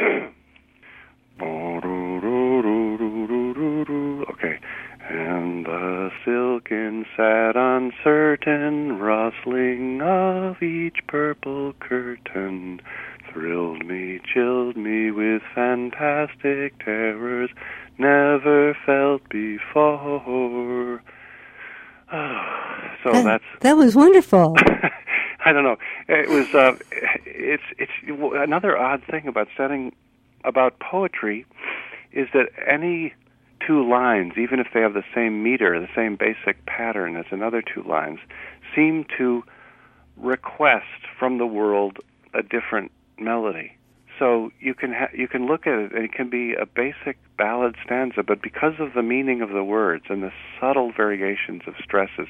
Speaker 5: Okay. And the silken, sad, uncertain rustling of each purple curtain thrills fantastic terrors never felt before. So
Speaker 1: that was wonderful.
Speaker 5: I don't know. It was. It's another odd thing about poetry is that any two lines, even if they have the same meter, the same basic pattern as another two lines, seem to request from the world a different melody. So you can look at it, and it can be a basic ballad stanza, but because of the meaning of the words and the subtle variations of stresses,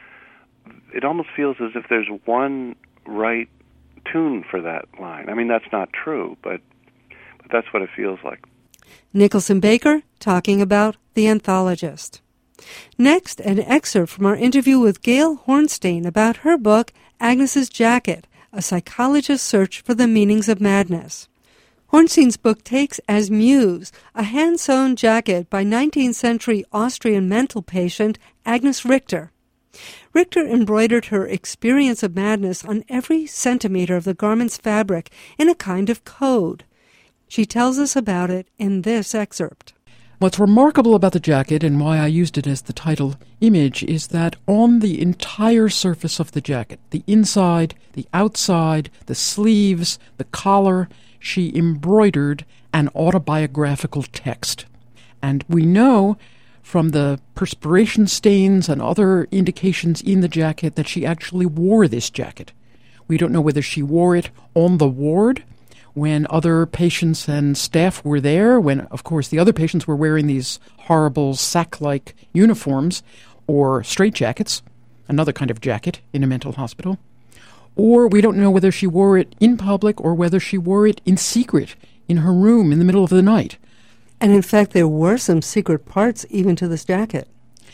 Speaker 5: it almost feels as if there's one right tune for that line. I mean, that's not true, but that's what it feels like.
Speaker 1: Nicholson Baker talking about The Anthologist. Next, an excerpt from our interview with Gail Hornstein about her book, Agnes's Jacket, A Psychologist's Search for the Meanings of Madness. Hornstein's book takes as muse a hand-sewn jacket by 19th century Austrian mental patient Agnes Richter. Richter embroidered her experience of madness on every centimeter of the garment's fabric in a kind of code. She tells us about it in this excerpt.
Speaker 6: What's remarkable about the jacket, and why I used it as the title image, is that on the entire surface of the jacket, the inside, the outside, the sleeves, the collar, she embroidered an autobiographical text. And we know from the perspiration stains and other indications in the jacket that she actually wore this jacket. We don't know whether she wore it on the ward when other patients and staff were there, when, of course, the other patients were wearing these horrible sack-like uniforms or straitjackets, another kind of jacket in a mental hospital. Or we don't know whether she wore it in public or whether she wore it in secret in her room in the middle of the night.
Speaker 1: And in fact, there were some secret parts even to this jacket.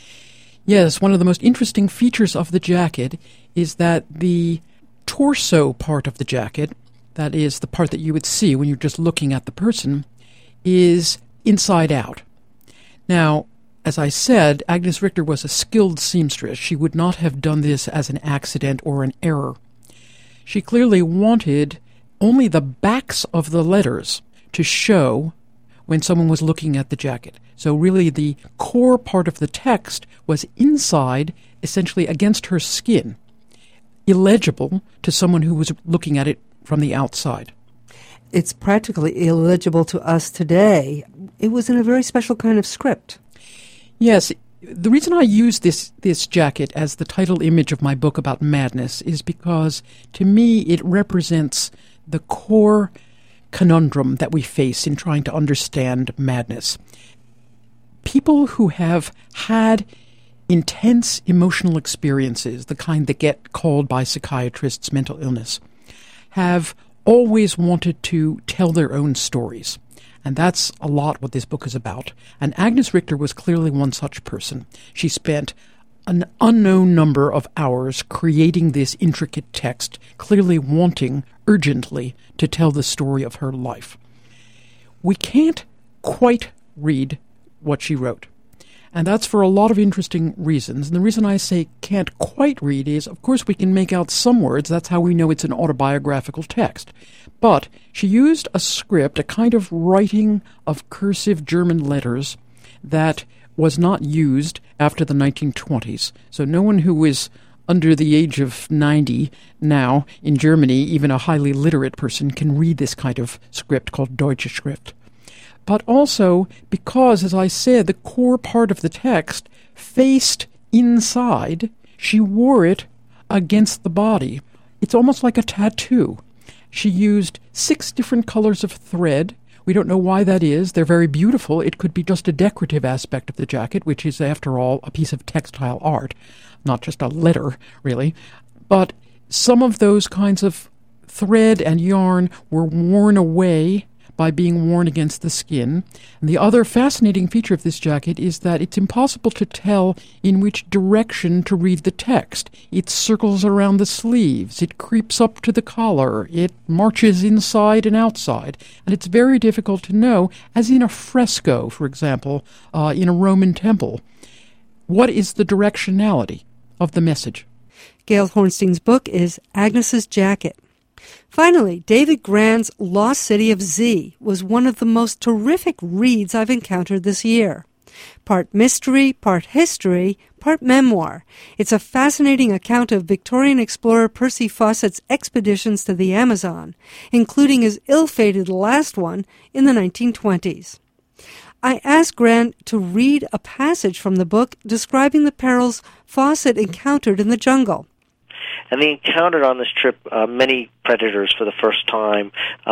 Speaker 6: Yes, one of the most interesting features of the jacket is that the torso part of the jacket, that is the part that you would see when you're just looking at the person, is inside out. Now, as I said, Agnes Richter was a skilled seamstress. She would not have done this as an accident or an error. She clearly wanted only the backs of the letters to show when someone was looking at the jacket. So really the core part of the text was inside, essentially against her skin, illegible to someone who was looking at it from the outside.
Speaker 1: It's practically illegible to us today. It was in a very special kind of script.
Speaker 6: Yes. The reason I use this jacket as the title image of my book about madness is because, to me, it represents the core conundrum that we face in trying to understand madness. People who have had intense emotional experiences, the kind that get called by psychiatrists mental illness, have always wanted to tell their own stories. And that's a lot what this book is about. And Agnes Richter was clearly one such person. She spent an unknown number of hours creating this intricate text, clearly wanting urgently to tell the story of her life. We can't quite read what she wrote. And that's for a lot of interesting reasons. And the reason I say can't quite read is, of course, we can make out some words. That's how we know it's an autobiographical text. But she used a script, a kind of writing of cursive German letters that was not used after the 1920s. So no one who is under the age of 90 now in Germany, even a highly literate person, can read this kind of script called Deutsche Schrift. But also because, as I said, the core part of the text faced inside, she wore it against the body. It's almost like a tattoo. She used 6 different colors of thread. We don't know why that is. They're very beautiful. It could be just a decorative aspect of the jacket, which is, after all, a piece of textile art, not just a letter, really. But some of those kinds of thread and yarn were worn away by being worn against the skin. And the other fascinating feature of this jacket is that it's impossible to tell in which direction to read the text. It circles around the sleeves, it creeps up to the collar, it marches inside and outside, and it's very difficult to know, as in a fresco, for example, in a Roman temple. What is the directionality of the message?
Speaker 1: Gail Hornstein's book is Agnes's Jacket. Finally, David Grann's Lost City of Z was one of the most terrific reads I've encountered this year. Part mystery, part history, part memoir. It's a fascinating account of Victorian explorer Percy Fawcett's expeditions to the Amazon, including his ill-fated last one in the 1920s. I asked Grann to read a passage from the book describing the perils Fawcett encountered in the jungle.
Speaker 7: And they encountered on this trip many predators for the first time,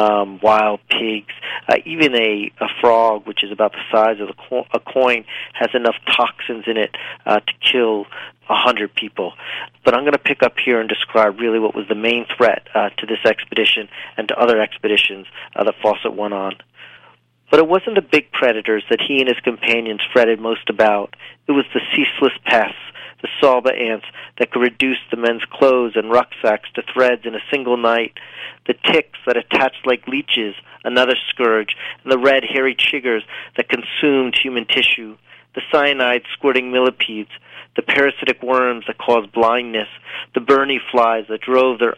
Speaker 7: wild pigs, even a frog, which is about the size of a coin, has enough toxins in it to kill 100 people. But I'm going to pick up here and describe really what was the main threat to this expedition and to other expeditions that Fawcett went on. But it wasn't the big predators that he and his companions fretted most about. It was the ceaseless pests, the Salba ants that could reduce the men's clothes and rucksacks to threads in a single night, the ticks that attached like leeches, another scourge, and the red hairy chiggers that consumed human tissue, the cyanide squirting millipedes, the parasitic worms that caused blindness, the Bernie flies that drove their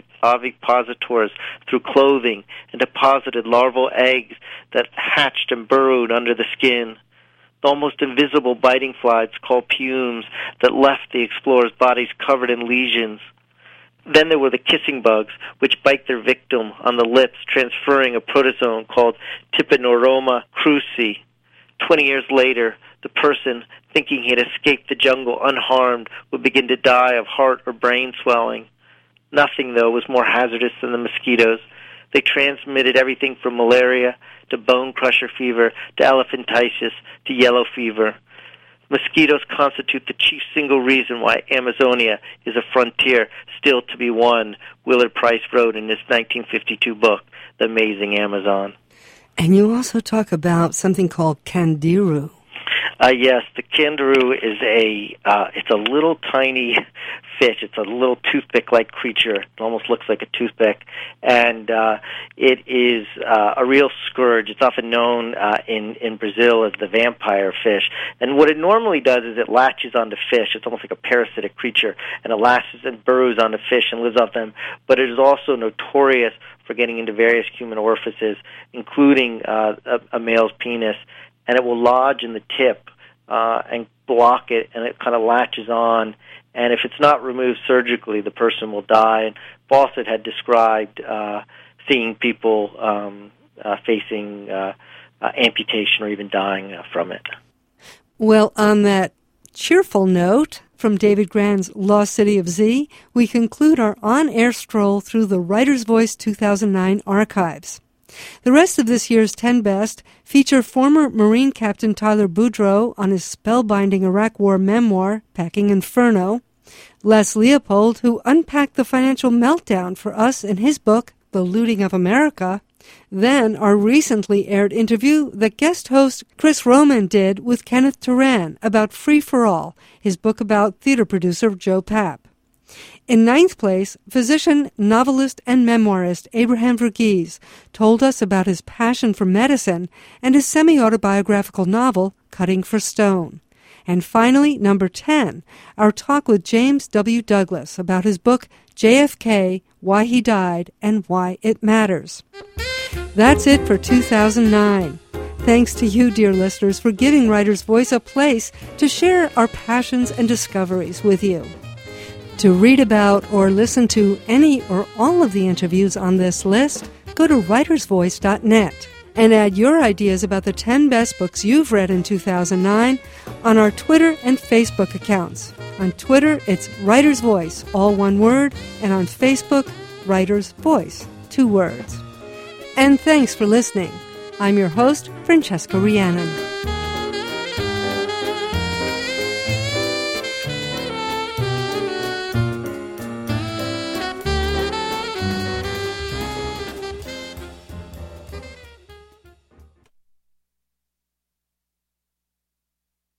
Speaker 7: ovipositors through clothing and deposited larval eggs that hatched and burrowed under the skin, the almost invisible biting flies called pumes that left the explorers' bodies covered in lesions. Then there were the kissing bugs, which bite their victim on the lips, transferring a protozoan called Typanoroma cruzi. 20 years later, the person, thinking he had escaped the jungle unharmed, would begin to die of heart or brain swelling. Nothing, though, was more hazardous than the mosquitoes. They transmitted everything from malaria to bone crusher fever to elephantiasis to yellow fever. Mosquitoes constitute the chief single reason why Amazonia is a frontier still to be won, Willard Price wrote in his 1952 book, The Amazing Amazon.
Speaker 1: And you also talk about something called candiru.
Speaker 7: Yes, the candiru is it's a little tiny fish. It's a little toothpick-like creature. It almost looks like a toothpick. And it is a real scourge. It's often known in Brazil as the vampire fish. And what it normally does is it latches onto fish. It's almost like a parasitic creature. And it latches and burrows onto fish and lives off them. But it is also notorious for getting into various human orifices, including a male's penis. And it will lodge in the tip and block it, and it kind of latches on. And if it's not removed surgically, the person will die. And Fawcett had described seeing people facing amputation or even dying from it.
Speaker 1: Well, on that cheerful note from David Grann's Lost City of Z, we conclude our on-air stroll through the Writer's Voice 2009 archives. The rest of this year's 10 Best feature former Marine Captain Tyler Boudreau on his spellbinding Iraq War memoir, Packing Inferno, Les Leopold, who unpacked the financial meltdown for us in his book, The Looting of America, then our recently aired interview that guest host Chris Roman did with Kenneth Turan about Free for All, his book about theater producer Joe Papp. In ninth place, physician, novelist, and memoirist Abraham Verghese told us about his passion for medicine and his semi-autobiographical novel, Cutting for Stone. And finally, number 10, our talk with James W. Douglas about his book, JFK, Why He Died and Why It Matters. That's it for 2009. Thanks to you, dear listeners, for giving Writer's Voice a place to share our passions and discoveries with you. To read about or listen to any or all of the interviews on this list, go to writersvoice.net and add your ideas about the 10 best books you've read in 2009 on our Twitter and Facebook accounts. On Twitter, it's Writer's Voice, all one word, and on Facebook, Writer's Voice, 2 words. And thanks for listening. I'm your host, Francesca Rhiannon.